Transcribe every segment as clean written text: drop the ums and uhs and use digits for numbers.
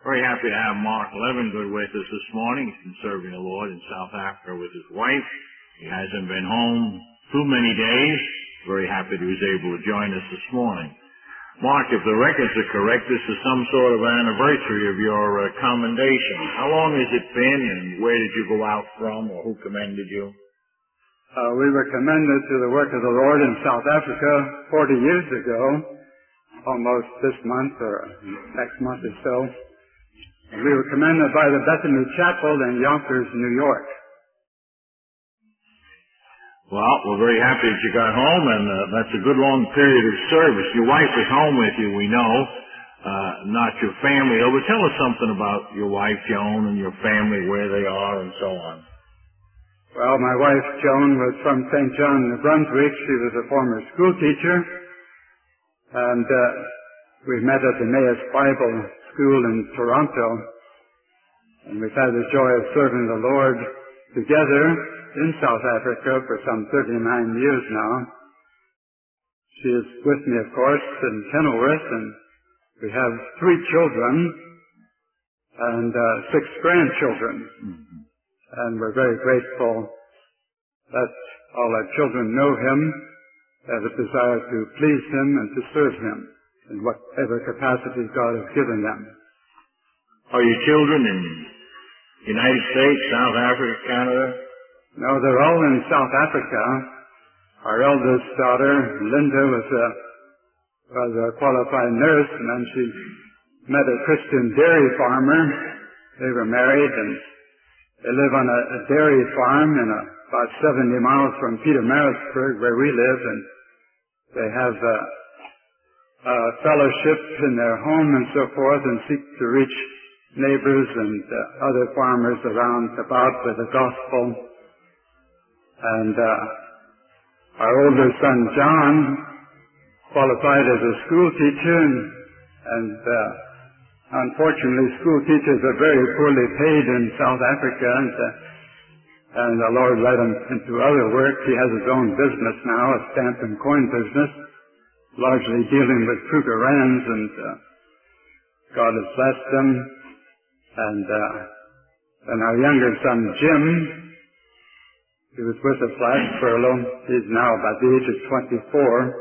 Very happy to have Mark Levengood with us this morning. He's been serving the Lord in South Africa with his wife. He hasn't been home too many days. Very happy that he was able to join us this morning. Mark, if the records are correct, this is some sort of anniversary of your commendation. How long has it been, and where did you go out from, or who commended you? We were commended to the work of the Lord in South Africa 40 years ago, almost this month or next month or so. We were commended by the Bethany Chapel in Yonkers, New York. Well, we're very happy that you got home, and that's a good long period of service. Your wife is home with you, we know, not your family. But tell us something about your wife, Joan, and your family, where they are, and so on. Well, my wife, Joan, was from St. John, New Brunswick. She was a former school teacher, and we met at the Emmaus Bible School in Toronto, and we've had the joy of serving the Lord together in South Africa for some 39 years now. She is with me, of course, in Kenilworth, and we have 3 children and 6 grandchildren. Mm-hmm. And we're very grateful that all our children know Him, have a desire to please Him and to serve Him in whatever capacity God has given them. Are your children in the United States, South Africa, Canada? No, they're all in South Africa. Our eldest daughter, Linda, was a qualified nurse, and then she met a Christian dairy farmer. They were married, and they live on a dairy farm about 70 miles from Pietermaritzburg, where we live, and they have fellowship in their home and so forth, and seek to reach neighbors and other farmers around about with the gospel. And our older son, John, qualified as a school teacher, and unfortunately, school teachers are very poorly paid in South Africa, and the Lord led him into other work. He has his own business now, a stamp and coin business, largely dealing with Kruger Rands, and God has blessed him. And our younger son, Jim, he was with us last furlough. He's now about the age of 24,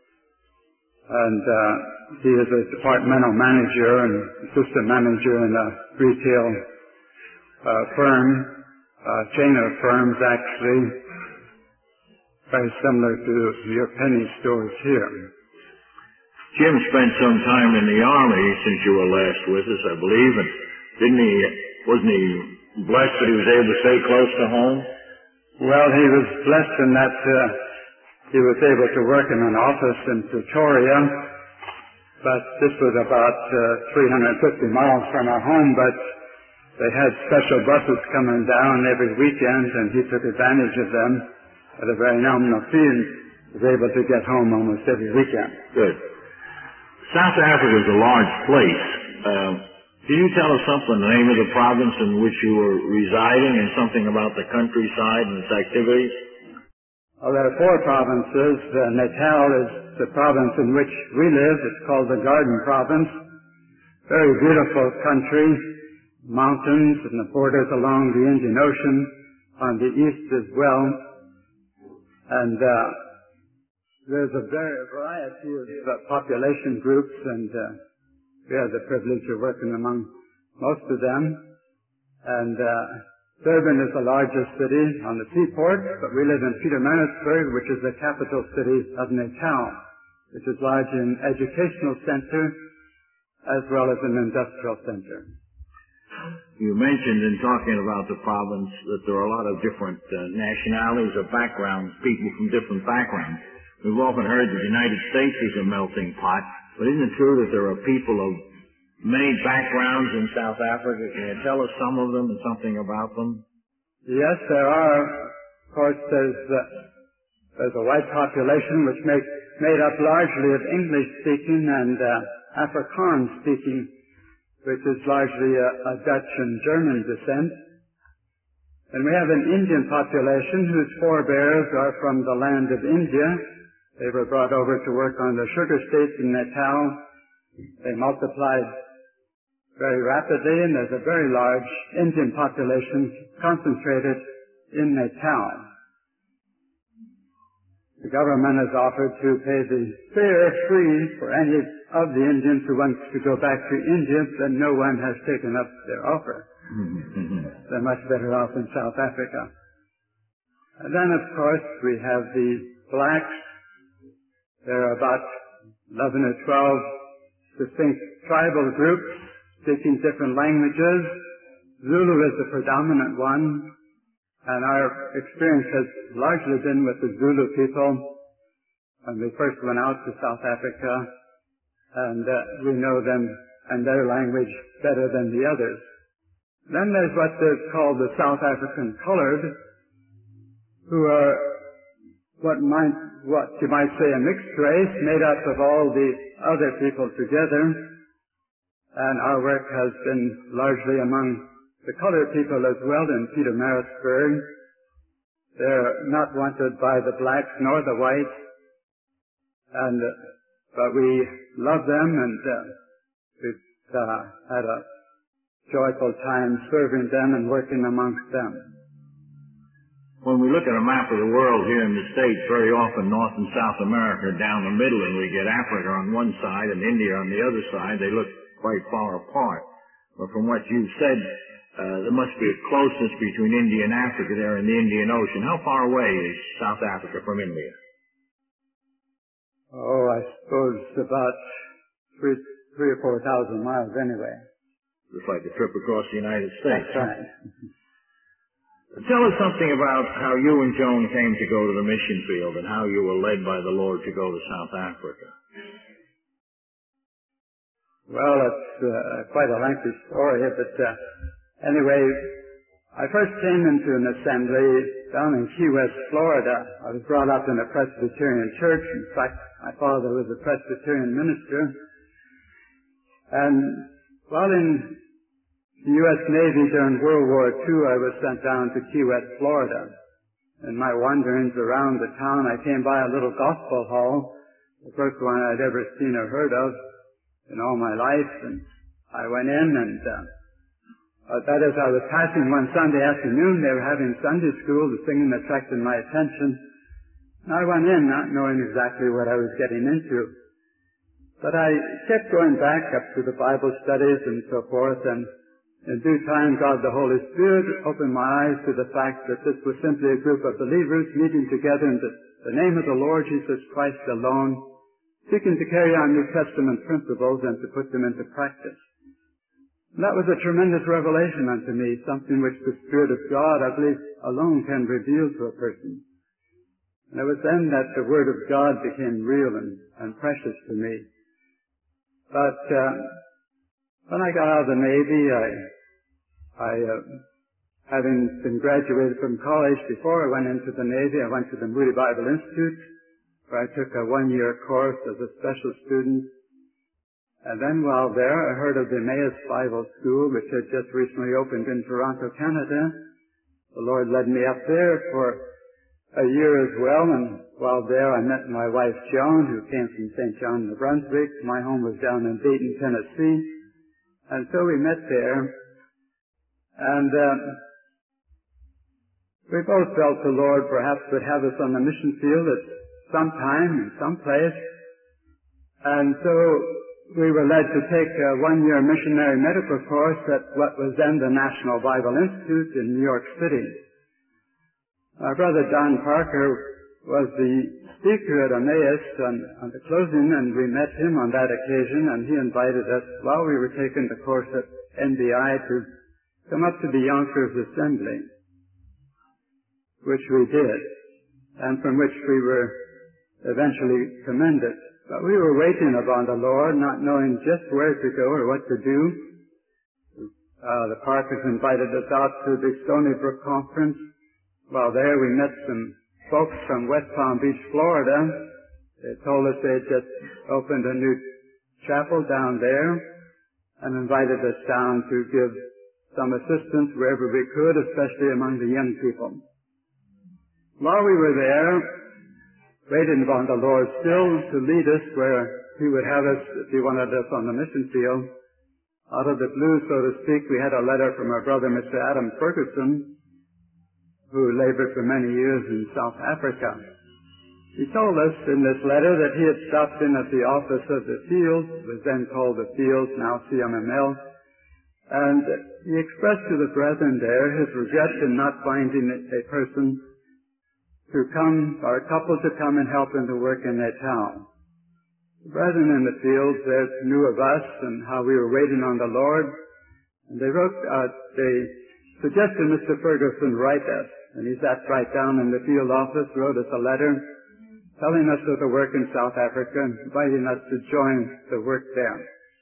and he is a departmental manager and assistant manager in a retail firm, a chain of firms actually, very similar to your penny stores here. Jim spent some time in the Army since you were last with us, I believe, and wasn't he blessed that he was able to stay close to home? Well, he was blessed in that he was able to work in an office in Pretoria, but this was about 350 miles from our home, but they had special buses coming down every weekend, and he took advantage of them at a very nominal fee and was able to get home almost every weekend. Good. South Africa is a large place. Can you tell us something, the name of the province in which you were residing, and something about the countryside and its activities? Well, there are 4 provinces. Natal is the province in which we live. It's called the Garden Province. Very beautiful country, mountains, and the borders along the Indian Ocean on the east as well. And there's a variety of population groups, and we have the privilege of working among most of them. And Durban is the largest city on the seaport, but we live in Pietermaritzburg, which is the capital city of Natal, which is large in educational center as well as an industrial center. You mentioned in talking about the province that there are a lot of different nationalities or backgrounds, people from different backgrounds. We've often heard that the United States is a melting pot, but isn't it true that there are people of many backgrounds in South Africa? Can you tell us some of them and something about them? Yes, there are. Of course, there's a white population which made up largely of English-speaking and Afrikaans-speaking, which is largely a Dutch and German descent. And we have an Indian population whose forebears are from the land of India. They were brought over to work on the sugar estates in Natal. They multiplied very rapidly, and there's a very large Indian population concentrated in a town. The government has offered to pay the fare free for any of the Indians who wants to go back to India, but no one has taken up their offer. They're much better off in South Africa. And then, of course, we have the blacks. There are about 11 or 12 distinct tribal groups speaking different languages. Zulu is the predominant one, and our experience has largely been with the Zulu people when we first went out to South Africa, and we know them and their language better than the others. Then there's what is called the South African colored, who are what you might say a mixed race made up of all the other people together. And our work has been largely among the colored people as well in Pietermaritzburg. They're not wanted by the blacks nor the whites, but we love them, and we've had a joyful time serving them and working amongst them. When we look at a map of the world here in the States, very often North and South America are down the middle, and we get Africa on one side and India on the other side. They look quite far apart. But from what you've said, there must be a closeness between India and Africa there in the Indian Ocean. How far away is South Africa from India? Oh, I suppose about 3,000 or 4,000 miles anyway. Just like a trip across the United States. That's right. Tell us something about how you and Joan came to go to the mission field and how you were led by the Lord to go to South Africa. Well, it's quite a lengthy story, but anyway, I first came into an assembly down in Key West, Florida. I was brought up in a Presbyterian church. In fact, my father was a Presbyterian minister. And while in the U.S. Navy during World War II, I was sent down to Key West, Florida. In my wanderings around the town, I came by a little gospel hall, the first one I'd ever seen or heard of in all my life. And I went in, and that as I was passing one Sunday afternoon, they were having Sunday school. The singing attracted my attention. And I went in not knowing exactly what I was getting into. But I kept going back up to the Bible studies and so forth, and in due time, God the Holy Spirit opened my eyes to the fact that this was simply a group of believers meeting together in the name of the Lord Jesus Christ alone, seeking to carry on New Testament principles and to put them into practice. And that was a tremendous revelation unto me, something which the Spirit of God, I believe, alone can reveal to a person. And it was then that the Word of God became real and precious to me. But when I got out of the Navy, having been graduated from college before I went into the Navy, I went to the Moody Bible Institute, where I took a one-year course as a special student. And then while there, I heard of the Emmaus Bible School, which had just recently opened in Toronto, Canada. The Lord led me up there for a year as well, and while there I met my wife Joan, who came from St. John, New Brunswick. My home was down in Dayton, Tennessee. And so we met there, and we both felt the Lord perhaps would have us on the mission field at some time, in some place. And so we were led to take a one-year missionary medical course at what was then the National Bible Institute in New York City. Our brother Don Parker was the speaker at Emmaus on the closing, and we met him on that occasion, and he invited us, while we were taking the course at NBI, to come up to the Yonkers Assembly, which we did, and from which we were eventually commended. But we were waiting upon the Lord, not knowing just where to go or what to do. The Parkers invited us out to the Stony Brook Conference. While there, we met some folks from West Palm Beach, Florida. They told us they had just opened a new chapel down there and invited us down to give some assistance wherever we could, especially among the young people. While we were there, waiting upon the Lord still to lead us where He would have us if He wanted us on the mission field, Out of the blue, so to speak, we had a letter from our brother, Mr. Adam Ferguson, who labored for many years in South Africa. He told us in this letter that he had stopped in at the office of the Fields, it was then called the Fields, now CMML, and he expressed to the brethren there his regret in not finding a person to come, or a couple to come and help him to work in their town. The brethren in the Fields there knew of us and how we were waiting on the Lord, and they suggested Mr. Ferguson write us, and he sat right down in the field office, wrote us a letter, telling us of the work in South Africa, and inviting us to join the work there.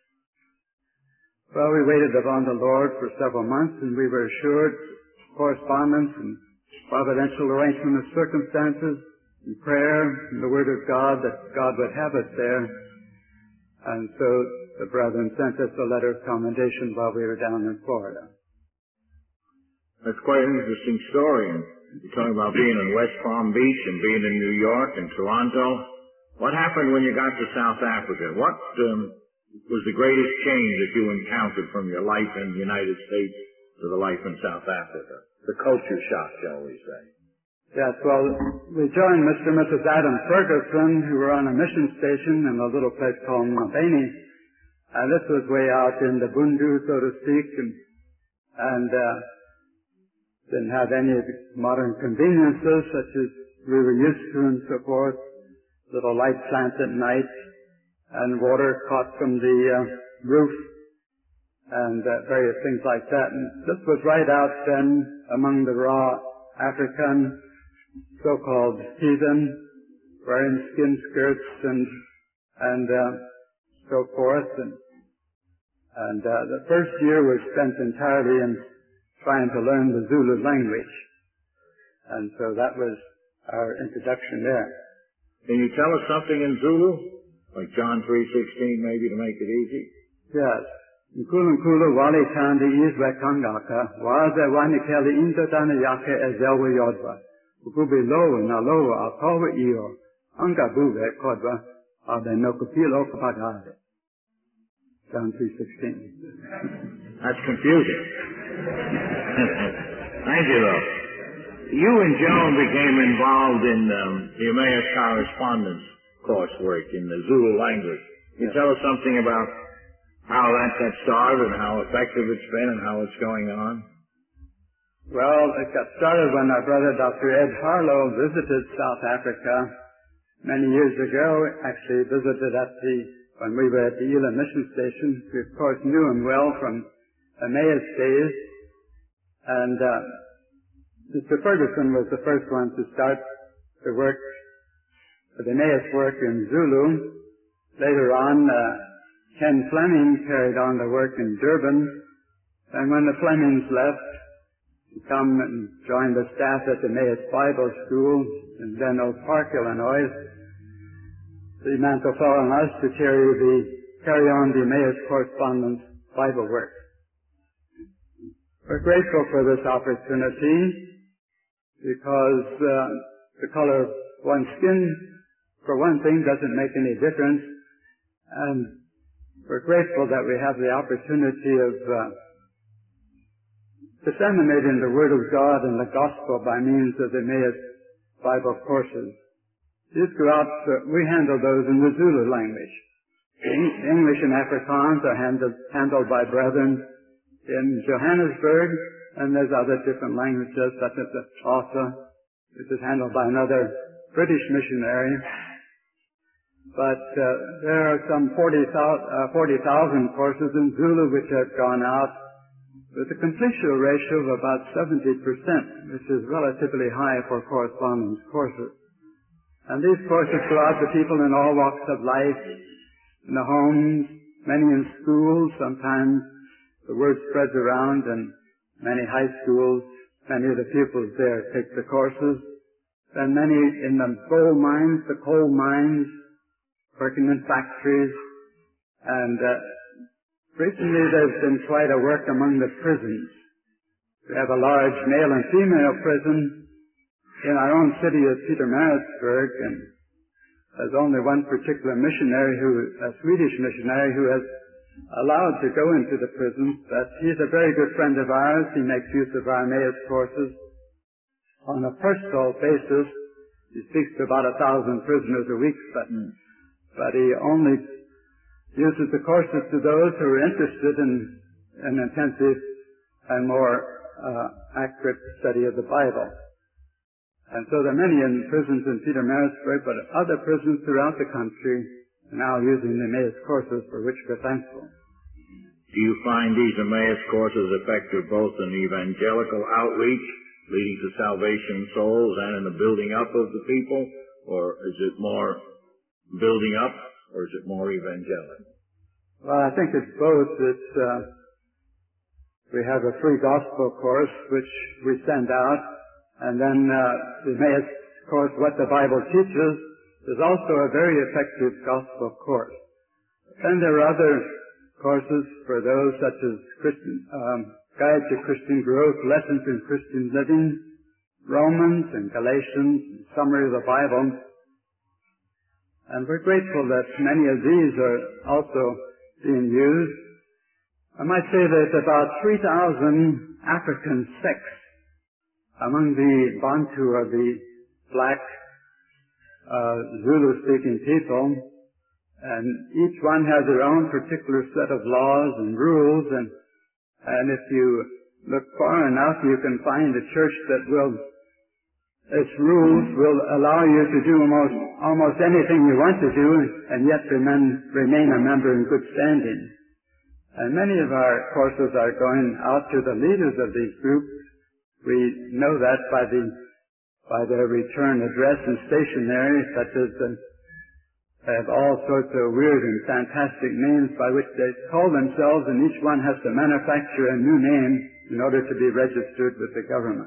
Well, we waited upon the Lord for several months, and we were assured correspondence and providential arrangement of circumstances, and prayer, and the Word of God, that God would have us there. And so the brethren sent us a letter of commendation while we were down in Florida. That's quite an interesting story. And you're talking about being in West Palm Beach and being in New York and Toronto. What happened when you got to South Africa? What was the greatest change that you encountered from your life in the United States to the life in South Africa? The culture shock, shall we say. Yes, well, we joined Mr. and Mrs. Adam Ferguson, who were on a mission station in a little place called Mabini. And this was way out in the Bundu, so to speak, and didn't have any of the modern conveniences such as we were used to and so forth. Little light plants at night, and water caught from the roof, and various things like that. And this was right out then among the raw African so-called heathen, wearing skin skirts and so forth. And the first year was spent entirely in trying to learn the Zulu language. And so that was our introduction there. Can you tell us something in Zulu? Like John 3:16, maybe, to make it easy? Yes. Nkulunkulu wale kandi izwe kangaka, waze wanikele indodana yake ezelwe yodwa. Ukube lowe na lowe akawe iyo, angabuwe kodwa, abe nokupilo kapagade. John 3:16. That's confusing. Thank you, though. You and Joan became involved in the Emmaus Correspondence coursework in the Zulu language. Can you tell us something about how that got started and how effective it's been and how it's going on? Well, it got started when our brother Dr. Ed Harlow visited South Africa many years ago. Actually visited when we were at the Elam Mission Station. We of course knew him well from Emmaus days. And Mr. Ferguson was the first one to start the work, the Emmaus work in Zulu. Later on, Ken Fleming carried on the work in Durban. And when the Flemings left, he come and joined the staff at the Emmaus Bible School in Den Oak Park, Illinois. The mantle fell on us to carry on the Emmaus Correspondence Bible work. We're grateful for this opportunity because the color of one's skin, for one thing, doesn't make any difference. And we're grateful that we have the opportunity of disseminating the Word of God and the Gospel by means of the Emmaus Bible courses. These go out, we handle those in the Zulu language. English and Afrikaans are handled by brethren in Johannesburg, and there's other different languages such as the Xhosa, which is handled by another British missionary. But there are some 40,000 courses in Zulu which have gone out with a completion ratio of about 70%, which is relatively high for correspondence courses. And these courses go out to people in all walks of life, in the homes, many in schools. Sometimes the word spreads around, and many high schools, many of the pupils there take the courses. And many in the gold mines, the coal mines, working in factories. And recently there's been quite a work among the prisons. We have a large male and female prison in our own city of Pietermaritzburg, and there's only one particular missionary a Swedish missionary who has allowed to go into the prison, but he's a very good friend of ours. He makes use of our Emmaus courses. On a personal basis, he speaks to about 1,000 prisoners a week, but he only uses the courses to those who are interested in an intensive and more accurate study of the Bible. And so there are many in prisons in Petermarisburg, but other prisons throughout the country are now using the Emmaus courses, for which we're thankful. Do you find these Emmaus courses effective both in evangelical outreach, leading to salvation in souls, and in the building up of the people? Or is it more building up, or is it more evangelical? Well, I think it's both. We have a free gospel course, which we send out, and then the Emmaus course, What the Bible Teaches, is also a very effective gospel course. Then there are other courses for those such as Guide to Christian Growth, Lessons in Christian Living, Romans and Galatians, Summary of the Bible. And we're grateful that many of these are also being used. I might say there's about 3,000 African sects among the Bantu, or the black Zulu-speaking people, and each one has their own particular set of laws and rules, and if you look far enough, you can find a church that its rules will allow you to do almost anything you want to do, and yet remain a member in good standing. And many of our courses are going out to the leaders of these groups. We know that by their return address and stationery, such as they have all sorts of weird and fantastic names by which they call themselves, and each one has to manufacture a new name in order to be registered with the government.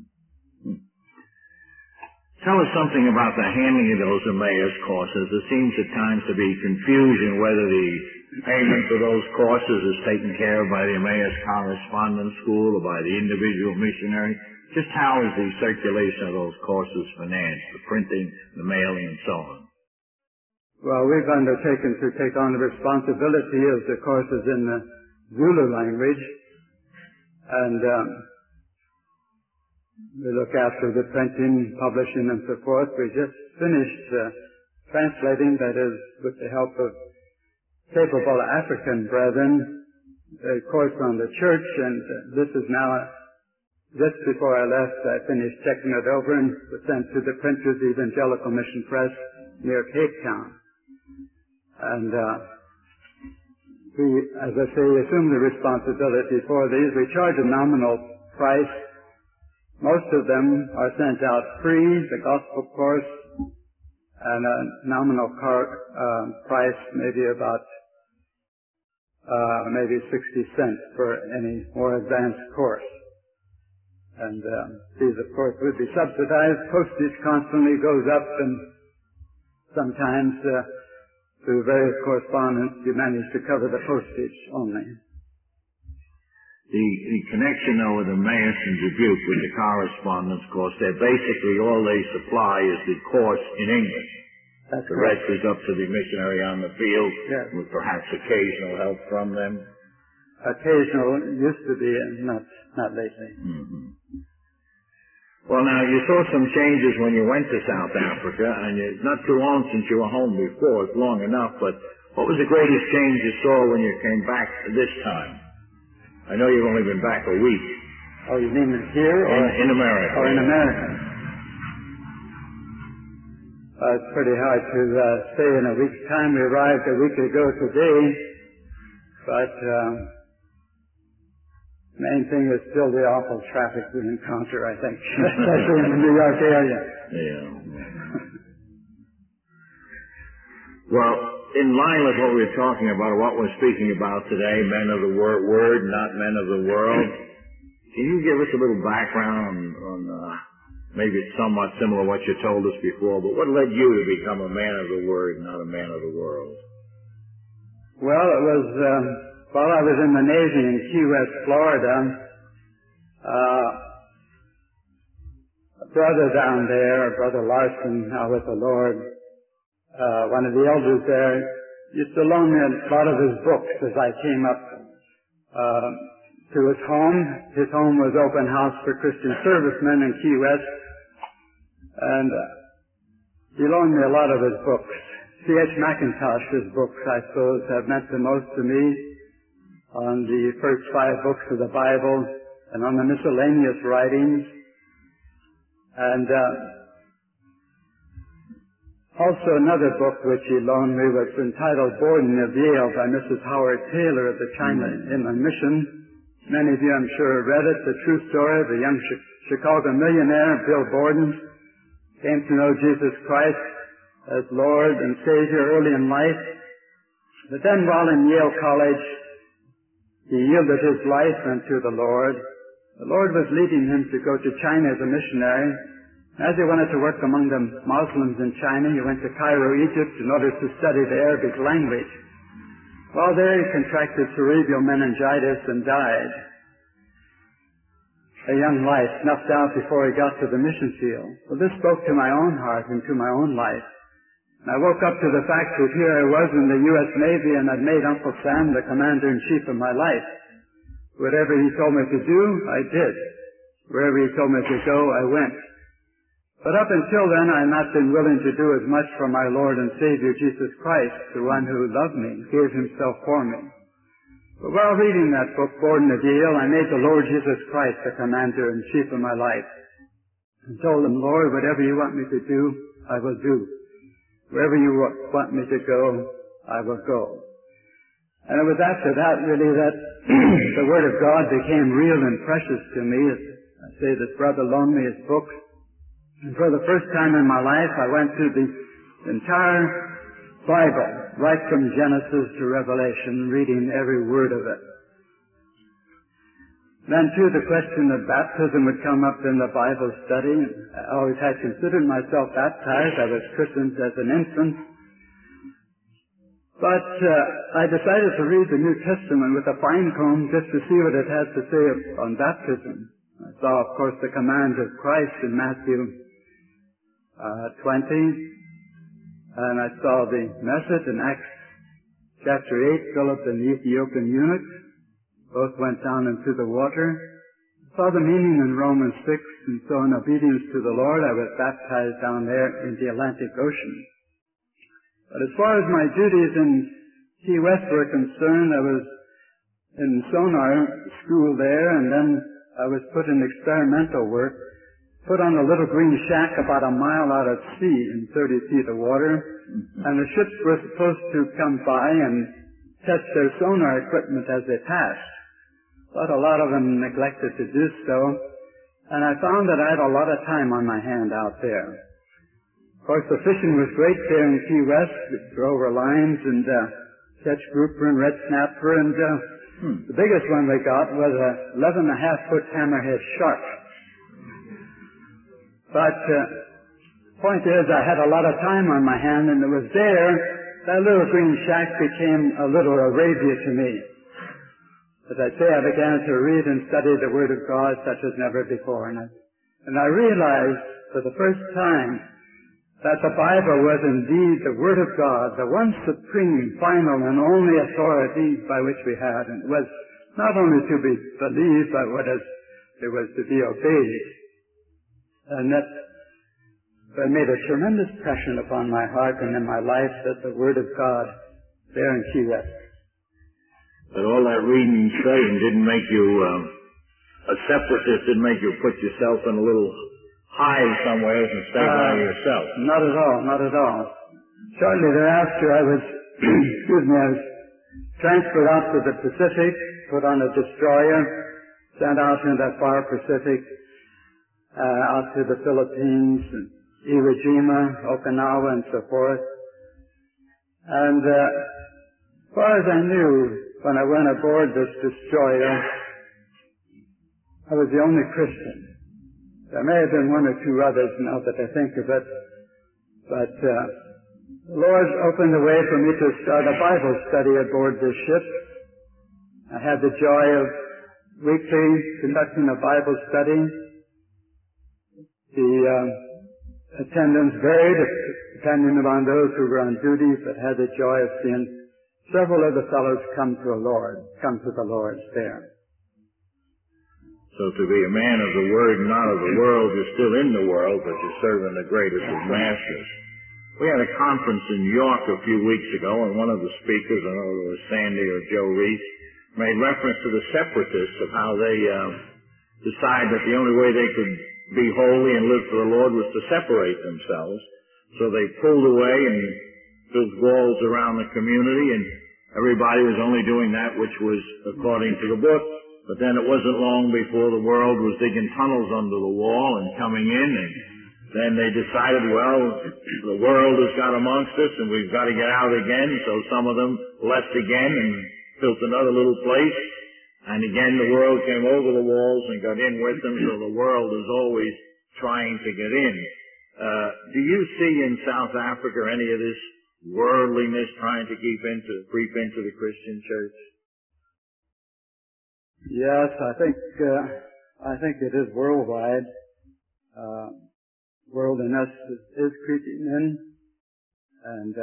Tell us something about the handling of those Emmaus courses. There seems at times to be confusion whether the payment for those courses is taken care of by the Emmaus Correspondence School or by the individual missionary. Just how is the circulation of those courses financed, the printing, the mailing, and so on? Well, we've undertaken to take on the responsibility of the courses in the Zulu language, and we look after the printing, publishing, and so forth. We just finished translating, that is, with the help of capable African brethren, a course on the church, and this is now, just before I left, I finished checking it over and was sent to the Printers Evangelical Mission Press near Cape Town. And we, as I say, assume the responsibility for these. We charge a nominal price. Most of them are sent out free, the gospel course, and a nominal price, maybe about maybe 60 cents for any more advanced course. And these, of course, would be subsidized. Postage constantly goes up, and sometimes through various correspondence you manage to cover the postage only. The connection, though, with Emmaus and Dubuque with the correspondence course, they're basically all they supply is the course in English. That's the correct. rest is up to the missionary on the field, yes, with perhaps occasional help from them. Occasional used to be, not lately. Mm-hmm. Well, now, you saw some changes when you went to South Africa, and it's not too long since you were home before. It's long enough, but what was the greatest change you saw when you came back this time? I know you've only been back a week. Oh, you mean here or in America? Or in America. It's pretty hard to say in a week's time. We arrived a week ago today, but main thing is still the awful traffic we encounter, I think, especially in the New York area. Yeah. Well, in line with what we're talking about, or what we're speaking about today, men of the word, not men of the world, can you give us a little background on maybe it's somewhat similar to what you told us before, but what led you to become a man of the word, not a man of the world? Well, it was while I was in the Navy in Key West, Florida. A brother down there, Brother Larson, now with the Lord, one of the elders there, used to loan me a lot of his books as I came up to his home. His home was open house for Christian servicemen in Key West, and he loaned me a lot of his books. C.H. Mackintosh's books, I suppose, have meant the most to me, on the first 5 books of the Bible and on the miscellaneous writings. And also another book which he loaned me was entitled Borden of Yale by Mrs. Howard Taylor of the China Inland Mission. Many of you, I'm sure, read it. The true story of the young Chicago millionaire, Bill Borden, came to know Jesus Christ as Lord and Savior early in life. But then while in Yale College, he yielded his life unto the Lord. The Lord was leading him to go to China as a missionary. As he wanted to work among the Muslims in China, he went to Cairo, Egypt, in order to study the Arabic language. While there, he contracted cerebral meningitis and died. A young life snuffed out before he got to the mission field. Well, this spoke to my own heart and to my own life. And I woke up to the fact that here I was in the U.S. Navy, and I'd made Uncle Sam the commander-in-chief of my life. Whatever he told me to do, I did. Wherever he told me to go, I went. But up until then, I had not been willing to do as much for my Lord and Savior Jesus Christ, the one who loved me, gave himself for me. But while reading that book, Borden of Yale, I made the Lord Jesus Christ the commander-in-chief of my life, and told him, Lord, whatever you want me to do, I will do. Wherever you want me to go, I will go. And it was after that, really, that the Word of God became real and precious to me. As I say, this brother loaned me his books. And for the first time in my life, I went through the entire Bible, right from Genesis to Revelation, reading every word of it. Then, too, the question of baptism would come up in the Bible study. I always had considered myself baptized. I was christened as an infant. But I decided to read the New Testament with a fine comb just to see what it had to say on baptism. I saw, of course, the command of Christ in Matthew 20, and I saw the message in Acts chapter 8, Philip and the Ethiopian eunuch. Both went down into the water. I saw the meaning in Romans 6, and so in obedience to the Lord, I was baptized down there in the Atlantic Ocean. But as far as my duties in Key West were concerned, I was in sonar school there, and then I was put in experimental work, put on a little green shack about a mile out at sea in 30 feet of water, and the ships were supposed to come by and test their sonar equipment as they passed. But a lot of them neglected to do so, and I found that I had a lot of time on my hand out there. Of course, the fishing was great there in Key West. We threw over lines and catch grouper and red snapper, and the biggest one we got was a 11.5-foot hammerhead shark. But point is, I had a lot of time on my hand, and it was there that little green shack became a little Arabia to me. As I say, I began to read and study the Word of God such as never before. And I realized for the first time that the Bible was indeed the Word of God, the one supreme, final, and only authority by which we had. And it was not only to be believed, but it was to be obeyed. And that made a tremendous impression upon my heart and in my life, that the Word of God there in Key West. But all that reading and studying didn't make you a separatist, didn't make you put yourself in a little hive somewhere and stay by yourself. Not at all, not at all. Shortly thereafter, I was transferred out to the Pacific, put on a destroyer, sent out into that far Pacific, out to the Philippines, Iwo Jima, Okinawa, and so forth. And as far as I knew, when I went aboard this destroyer, I was the only Christian. There may have been one or two others now that I think of it, but the Lord opened the way for me to start a Bible study aboard this ship. I had the joy of weekly conducting a Bible study. The attendance varied depending upon those who were on duty, but had the joy of seeing several of the fellows come to the Lord there. So to be a man of the Word, not of the world, you're still in the world, but you're serving the greatest of masters. We had a conference in York a few weeks ago, and one of the speakers, I don't know if it was Sandy or Joe Reese, made reference to the separatists of how they decided that the only way they could be holy and live for the Lord was to separate themselves. So they pulled away and built walls around the community, and everybody was only doing that which was according to the book. But then it wasn't long before the world was digging tunnels under the wall and coming in, and then they decided, well, the world has got amongst us and we've got to get out again. So some of them left again and built another little place. And again the world came over the walls and got in with them. So the world is always trying to get in. Do you see in South Africa any of this worldliness trying to creep into the Christian church? Yes, I think it is worldwide. Worldliness is creeping in, and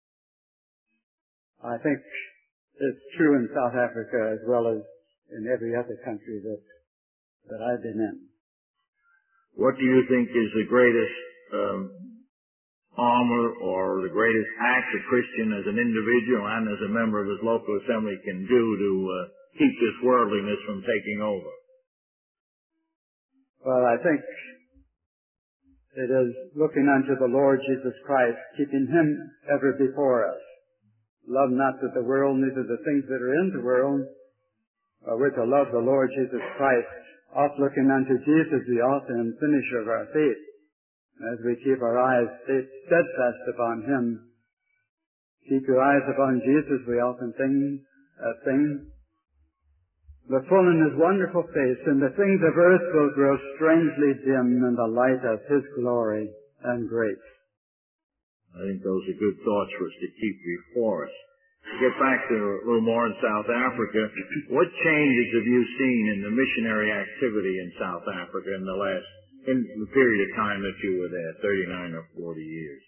I think it's true in South Africa as well as in every other country that I've been in. What do you think is the greatest armor or the greatest act a Christian as an individual and as a member of his local assembly can do to keep this worldliness from taking over? Well, I think it is looking unto the Lord Jesus Christ, keeping Him ever before us. Love not the world, neither the things that are in the world, but we're to love the Lord Jesus Christ, oft looking unto Jesus, the author and finisher of our faith. As we keep our eyes steadfast upon Him, keep your eyes upon Jesus, we often sing. Look full in His wonderful face, and the things of earth will grow strangely dim in the light of His glory and grace. I think those are good thoughts for us to keep before us. To get back to a little more in South Africa, what changes have you seen in the missionary activity in South Africa in the period of time that you were there, 39 or 40 years?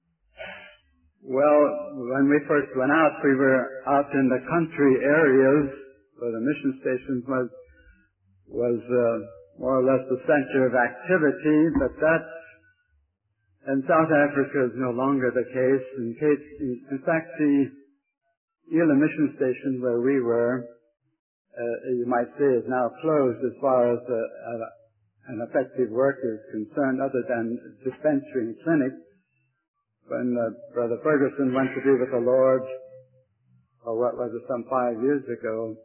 Well, when we first went out, we were out in the country areas where the mission station was more or less the center of activity, but that in South Africa is no longer the case. In fact, the Elam mission station where we were, you might say, is now closed as far as an effective work is concerned, other than dispensary and clinic. When Brother Ferguson went to be with the Lord, or what was it, some 5 years ago,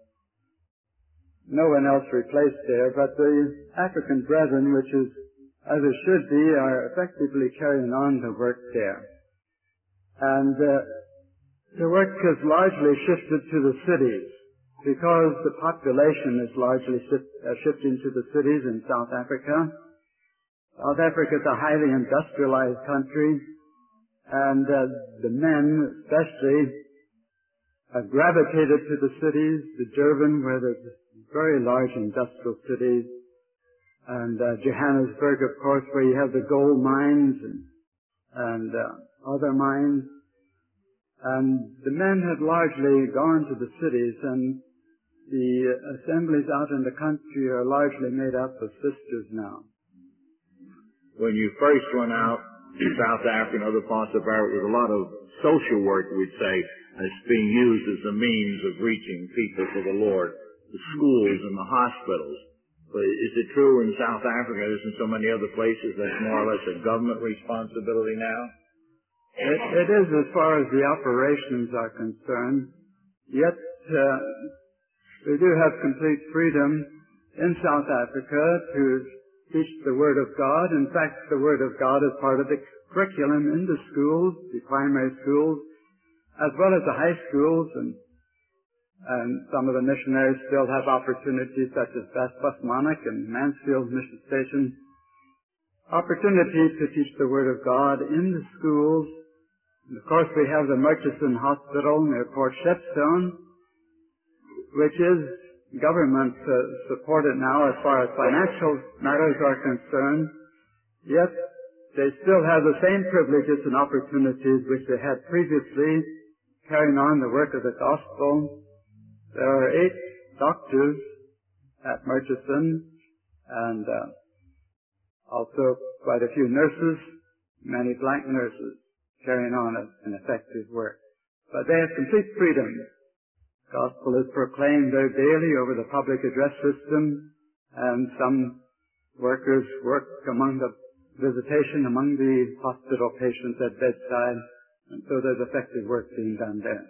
no one else replaced there, but the African brethren, which is as it should be, are effectively carrying on the work there. And the work has largely shifted to the cities, because the population is largely shifting to the cities in South Africa. South Africa is a highly industrialized country, and the men especially have gravitated to the cities, to Durban, where there's very large industrial cities, and Johannesburg, of course, where you have the gold mines and other mines. And the men have largely gone to the cities, and the assemblies out in the country are largely made up of sisters now. When you first went out to South Africa and other parts of Africa, there was a lot of social work, we'd say, as being used as a means of reaching people for the Lord. The schools and the hospitals. But is it true in South Africa, as in so many other places, that's more or less a government responsibility now? It is as far as the operations are concerned. Yet we do have complete freedom in South Africa to teach the Word of God. In fact, the Word of God is part of the curriculum in the schools, the primary schools, as well as the high schools, and some of the missionaries still have opportunities, such as Westmonic and Mansfield Mission Station, opportunities to teach the Word of God in the schools. And of course, we have the Murchison Hospital near Port Shepstone, which is government supported now as far as financial matters are concerned. Yet, they still have the same privileges and opportunities which they had previously, carrying on the work of the gospel. There are 8 doctors at Murchison, and also quite a few nurses, many blank nurses, carrying on an effective work. But they have complete freedom. The gospel is proclaimed there daily over the public address system, and some workers work among the visitation among the hospital patients at bedside, and so there's effective work being done there.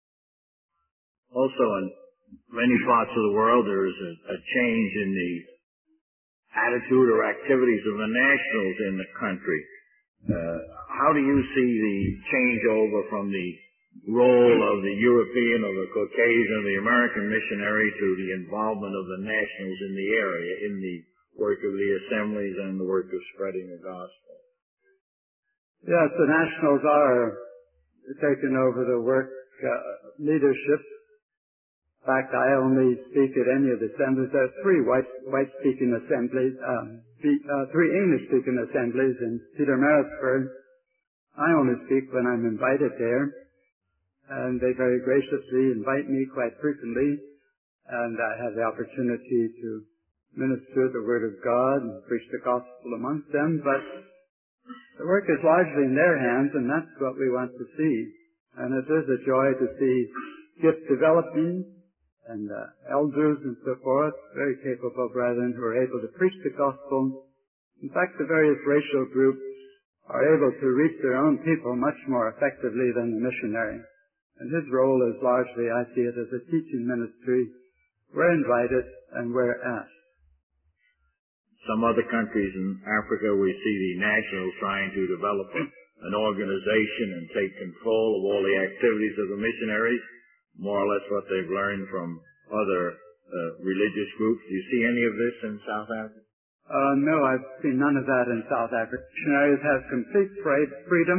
Also, in many parts of the world, there is a change in the attitude or activities of the nationals in the country. How do you see the changeover from the role of the European or the Caucasian or the American missionary to the involvement of the nationals in the area, in the work of the assemblies and the work of spreading the gospel? Yes, the nationals are taking over the work leadership. In fact, I only speak at any of the assemblies. There are 3 white-speaking assemblies, 3 English-speaking assemblies in Petermaritzburg. I only speak when I'm invited there, and they very graciously invite me quite frequently, and I have the opportunity to minister the Word of God and preach the gospel amongst them, but the work is largely in their hands, and that's what we want to see. And it is a joy to see gift developing and elders and so forth, very capable brethren who are able to preach the gospel. In fact, the various racial groups are able to reach their own people much more effectively than the missionary. And his role is largely, I see it as a teaching ministry. We're invited and we're asked. Some other countries in Africa, we see the nationals trying to develop an organization and take control of all the activities of the missionaries, more or less what they've learned from other religious groups. Do you see any of this in South Africa? No, I've seen none of that in South Africa. Missionaries have complete freedom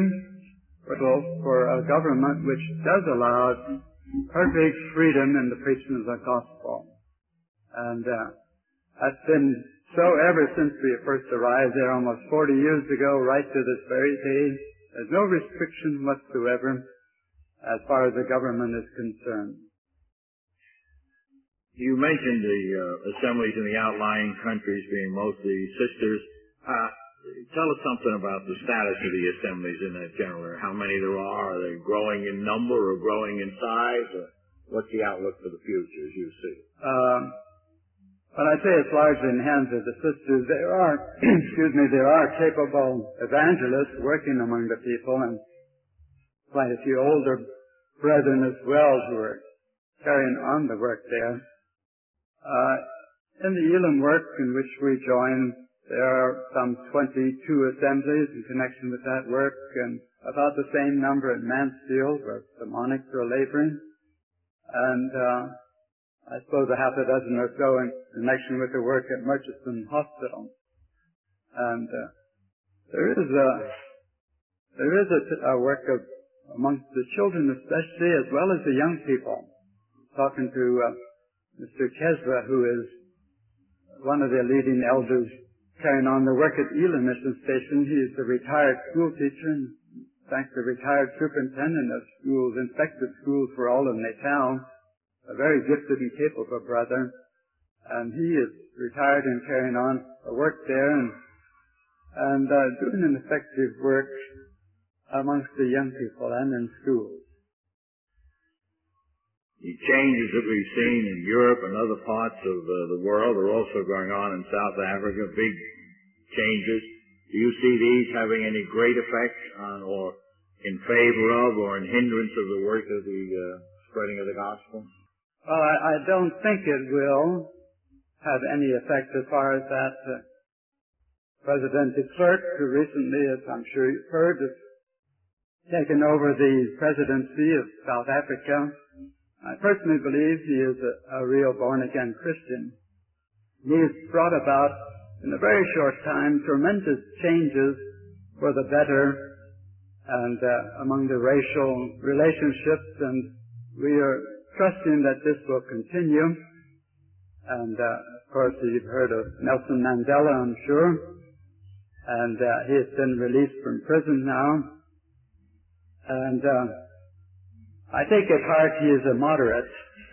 for a government which does allow perfect freedom in the preaching of the gospel. And that's been so ever since we first arrived there almost 40 years ago, right to this very day. There's no restriction whatsoever as far as the government is concerned. You mentioned the assemblies in the outlying countries being mostly sisters. Tell us something about the status of the assemblies in that general area. How many there are? Are they growing in number or growing in size? Or what's the outlook for the future as you see it? But I say it's largely in the hands of the sisters. There are, there are capable evangelists working among the people, and quite a few older brethren as well who are carrying on the work there. In the Elam work in which we join, there are some 22 assemblies in connection with that work, and about the same number at Mansfield, where the Monics are laboring, and I suppose a half a dozen or so in connection with the work at Murchison Hospital. And there is a work of amongst the children especially, as well as the young people. Talking to Mr. Kesra, who is one of the leading elders carrying on the work at Elam Mission Station. He is a retired school teacher, and in fact the retired superintendent of schools, inspected schools for all of Natal. A very gifted and capable brother, and he is retired and carrying on a work there and doing an effective work amongst the young people and in schools. The changes that we've seen in Europe and other parts of the world are also going on in South Africa, big changes. Do you see these having any great effect on or in favor of or in hindrance of the work of the spreading of the gospel? Well, I don't think it will have any effect as far as that. President de Klerk, who recently, as I'm sure you've heard, has taken over the presidency of South Africa. I personally believe he is a real born-again Christian. He has brought about, in a very short time, tremendous changes for the better and among the racial relationships, and we are trusting that this will continue. And, of course, you've heard of Nelson Mandela, I'm sure. And he has been released from prison now. And I think at heart he is a moderate,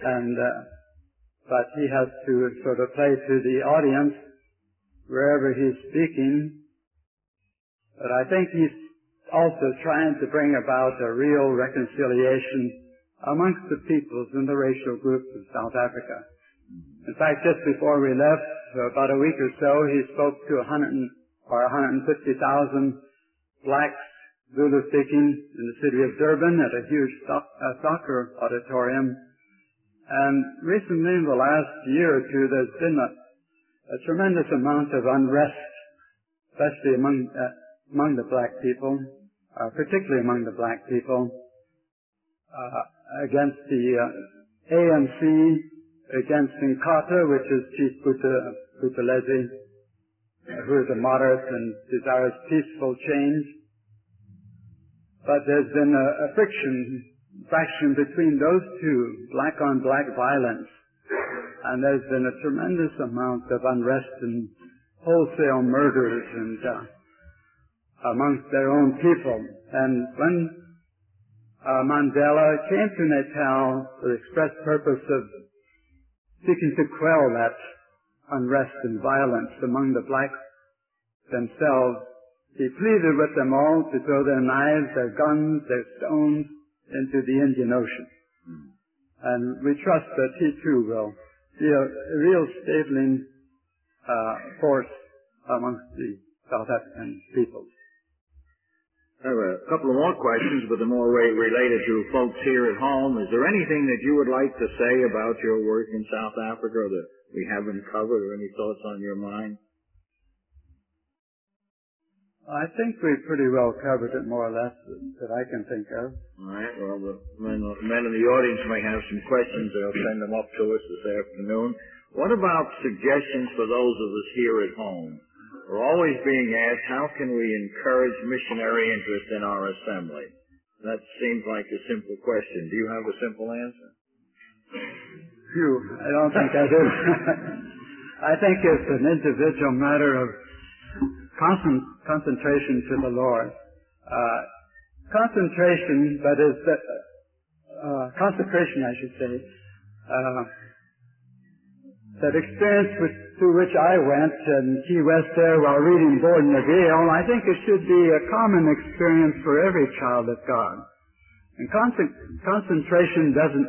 but he has to sort of play to the audience wherever he's speaking. But I think he's also trying to bring about a real reconciliation amongst the peoples and the racial groups of South Africa. In fact, just before we left, about a week or so, he spoke to 150,000 blacks, Zulu-speaking, in the city of Durban at a huge soccer auditorium. And recently, in the last year or two, there's been a tremendous amount of unrest, especially among the black people, particularly among the black people, against the ANC, against Inkatha, which is Chief Buthelezi, who is a moderate and desires peaceful change. But there's been a fraction between those two, black-on-black violence, and there's been a tremendous amount of unrest and wholesale murders and amongst their own people. And when Mandela came to Natal for the express purpose of seeking to quell that unrest and violence among the blacks themselves, he pleaded with them all to throw their knives, their guns, their stones into the Indian Ocean. And we trust that he too will be a real stabling force amongst the South African peoples. I have a couple of more questions, but they're more related to folks here at home. Is there anything that you would like to say about your work in South Africa that we haven't covered, or any thoughts on your mind? I think we've pretty well covered it, more or less, that I can think of. All right. Well, the men in the audience may have some questions. They'll send them up to us this afternoon. What about suggestions for those of us here at home? We're always being asked, how can we encourage missionary interest in our assembly? That seems like a simple question. Do you have a simple answer? Phew, I don't think I do. I think it's an individual matter of concentration to the Lord. Consecration, I should say, that experience through which I went in Key West there while reading Borden McGill, I think it should be a common experience for every child of God. And consecration doesn't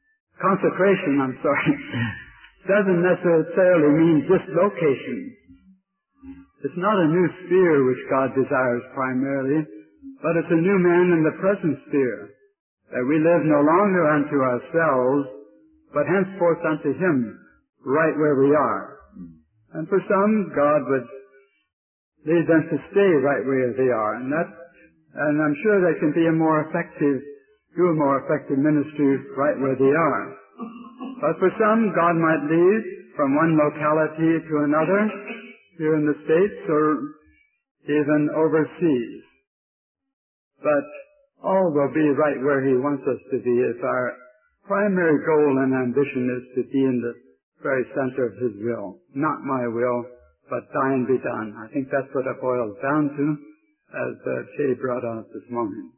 necessarily mean dislocation. It's not a new sphere which God desires primarily, but it's a new man in the present sphere, that we live no longer unto ourselves, but henceforth unto Him, right where we are. And for some, God would lead them to stay right where they are, and I'm sure they can do a more effective ministry right where they are. But for some, God might lead from one locality to another, here in the States or even overseas. But all will be right where He wants us to be if our primary goal and ambition is to be in the very center of His will. Not my will, but thine be done. I think that's what it boils down to, as Jay brought out this morning.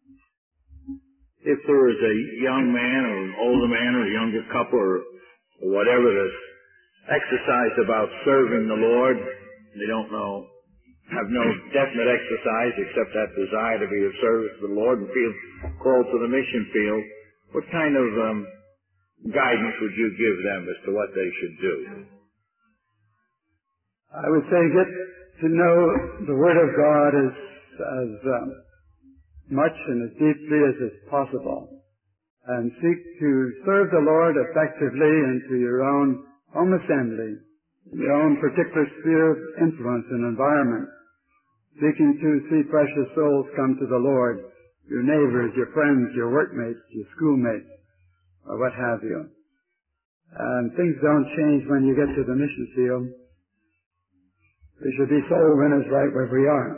If there is a young man or an older man or a younger couple or whatever that's exercised about serving the Lord, they don't have no definite exercise except that desire to be of service to the Lord and feel called to the mission field, what kind of guidance would you give them as to what they should do? I would say get to know the Word of God as much and as deeply as is possible, and seek to serve the Lord effectively into your own home assembly, your own particular sphere of influence and environment, seeking to see precious souls come to the Lord, your neighbors, your friends, your workmates, your schoolmates, or what have you. And things don't change when you get to the mission field. We should be soul winners right where we are.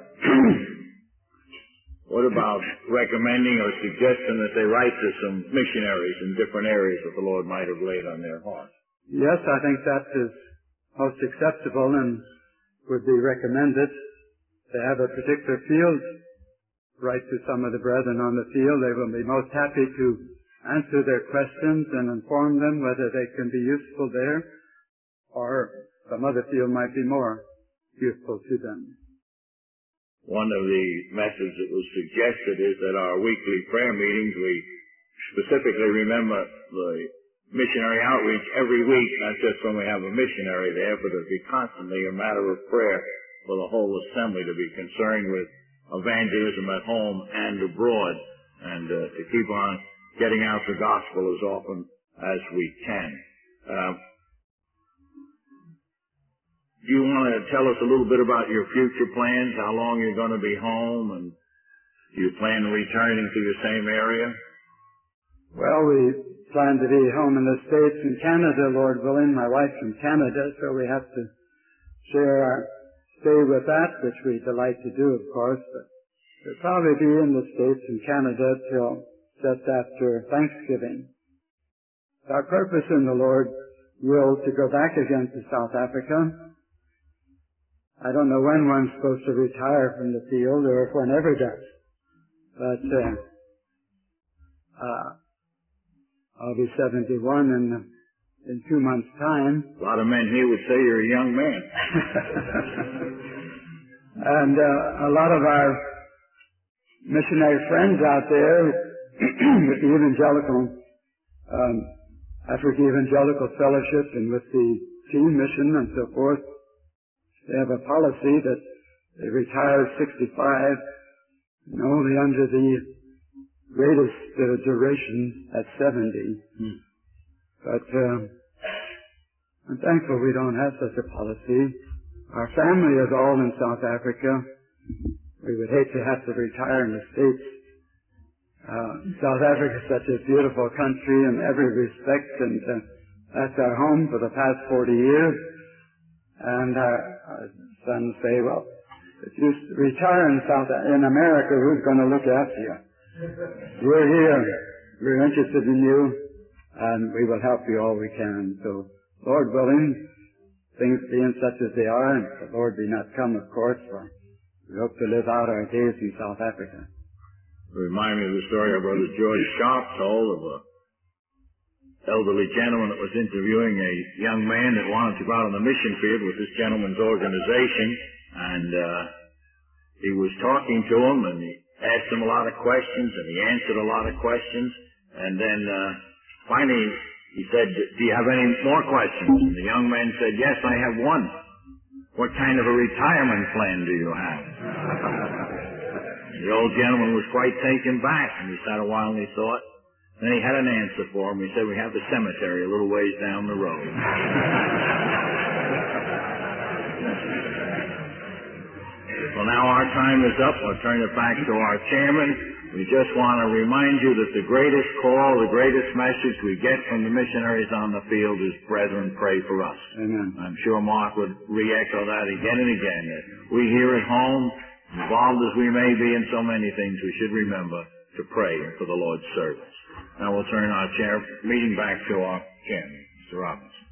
What about recommending or suggesting that they write to some missionaries in different areas that the Lord might have laid on their heart? Yes, I think that is most acceptable and would be recommended. They have a particular field, write to some of the brethren on the field. They will be most happy to answer their questions and inform them whether they can be useful there or some other field might be more useful to them. One of the methods that was suggested is that our weekly prayer meetings, we specifically remember the missionary outreach every week, not just when we have a missionary there, but it'd be constantly a matter of prayer for the whole assembly to be concerned with evangelism at home and abroad, and to keep on getting out the gospel as often as we can. Do you want to tell us a little bit about your future plans, how long you're going to be home, and do you plan on returning to your same area? Well, we plan to be home in the States and Canada, Lord willing. My wife's from Canada, so we have to share our stay with that, which we delight to do, of course. But we'll probably be in the States and Canada till just after Thanksgiving. Our purpose in the Lord will to go back again to South Africa. I don't know when one's supposed to retire from the field or if one ever does. But I'll be 71 in 2 months' time. A lot of men here would say you're a young man. And a lot of our missionary friends out there with the evangelical, African Evangelical Fellowship and with the Team Mission and so forth, they have a policy that they retire at 65 and only under the greatest duration at 70. But I'm thankful we don't have such a policy. Our family is all in South Africa. We would hate to have to retire in the States. South Africa is such a beautiful country in every respect, and that's our home for the past 40 years. And our sons say, well, if you retire in America, who's going to look after you? We're here. We're interested in you, and we will help you all we can. So, Lord willing, things being such as they are, and the Lord be not come, of course, for we hope to live out our days in South Africa. Remind me of the story of Brother George Sharp told of a elderly gentleman that was interviewing a young man that wanted to go out on the mission field with this gentleman's organization, and he was talking to him, and he asked him a lot of questions, and he answered a lot of questions, and then finally he said, do you have any more questions? And the young man said, yes, I have one. What kind of a retirement plan do you have? The old gentleman was quite taken back, and he sat a while and he thought. Then he had an answer for him. He said, we have the cemetery a little ways down the road. Well, now our time is up. I'll turn it back to our chairman. We just want to remind you that the greatest call, the greatest message we get from the missionaries on the field is, brethren, pray for us. Amen. I'm sure Mark would re-echo that again and again, that we here at home, involved as we may be in so many things, we should remember to pray for the Lord's service. Now we'll turn our meeting back to our chairman, Mr. Robinson.